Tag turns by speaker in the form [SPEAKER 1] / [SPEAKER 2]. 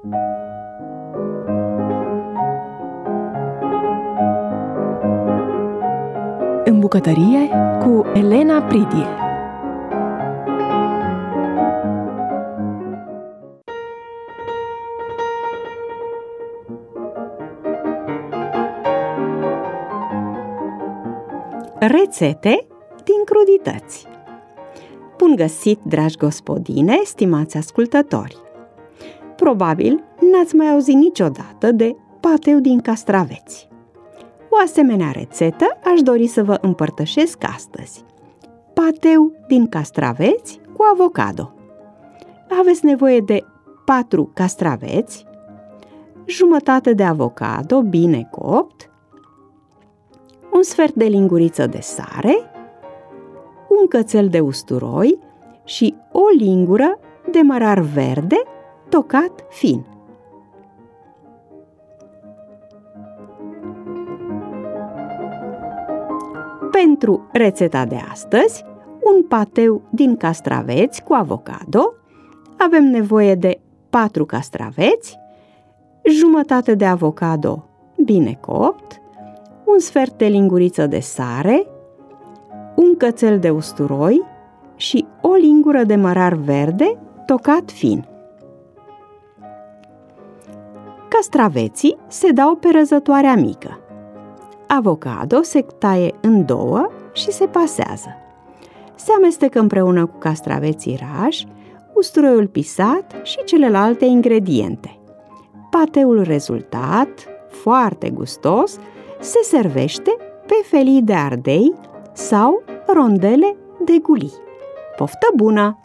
[SPEAKER 1] În bucătărie cu Elena Pridie.
[SPEAKER 2] Rețete din crudități. Bun găsit, dragi gospodine, stimați ascultători! Probabil n-ați mai auzit niciodată de pateu din castraveți. O asemenea rețetă aș dori să vă împărtășesc astăzi. Pateu din castraveți cu avocado. Aveți nevoie de 4 castraveți, jumătate de avocado bine copt, un sfert de linguriță de sare, un cățel de usturoi și o lingură de mărar verde tocat fin. Pentru rețeta de astăzi, un pateu din castraveți cu avocado, avem nevoie de 4 castraveți, jumătate de avocado bine copt, un sfert de linguriță de sare, un cățel de usturoi și o lingură de mărar verde tocat fin. Castraveții se dau pe răzătoarea mică. Avocado se taie în două și se pasează. Se amestecă împreună cu castraveții rași, usturoiul pisat și celelalte ingrediente. Pateul rezultat, foarte gustos, se servește pe felii de ardei sau rondele de gulii. Poftă bună!